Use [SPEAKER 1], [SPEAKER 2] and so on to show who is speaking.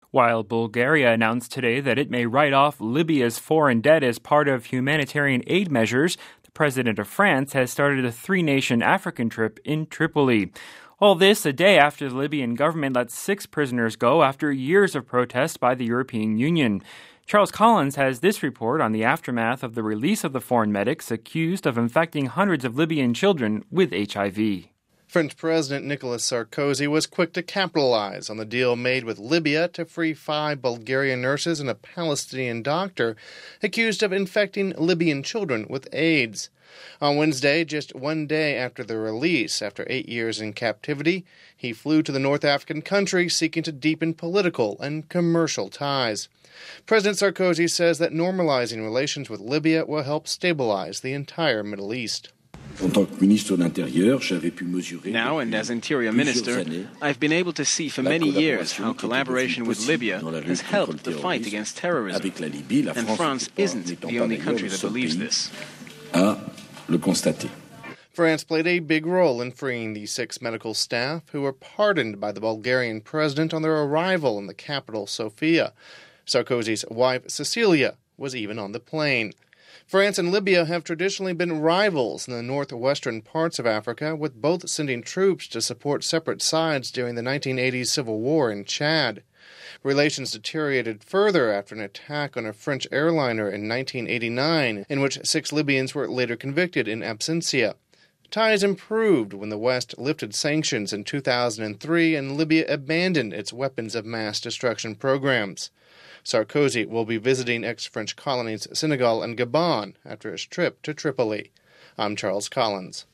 [SPEAKER 1] While Bulgaria announced today that it may write off Libya's foreign debt as part of humanitarian aid measures, the president of France has started a three-nation African trip in Tripoli. All this a day after the Libyan government let 6 prisoners go after years of protests by the European Union. Charles Collins has this report on the aftermath of the release of the foreign medics accused of infecting hundreds of Libyan children with HIV.
[SPEAKER 2] French President Nicolas Sarkozy was quick to capitalize on the deal made with Libya to free 5 Bulgarian nurses and a Palestinian doctor accused of infecting Libyan children with AIDS. On Wednesday, just one day after the release, after 8 years in captivity, he flew to the North African country seeking to deepen political and commercial ties. President Sarkozy says that normalizing relations with Libya will help stabilize the entire Middle East.
[SPEAKER 3] Now, and as Interior Minister, I've been able to see for many years how collaboration with Libya has helped the fight against terrorism. And France isn't the only country that believes this.
[SPEAKER 2] France played a big role in freeing the 6 medical staff who were pardoned by the Bulgarian president on their arrival in the capital, Sofia. Sarkozy's wife, Cecilia, was even on the plane. France and Libya have traditionally been rivals in the northwestern parts of Africa, with both sending troops to support separate sides during the 1980s civil war in Chad. Relations deteriorated further after an attack on a French airliner in 1989, in which 6 Libyans were later convicted in absentia. Ties improved when the West lifted sanctions in 2003 and Libya abandoned its weapons of mass destruction programs. Sarkozy will be visiting ex-French colonies Senegal and Gabon after his trip to Tripoli. I'm Charles Collins.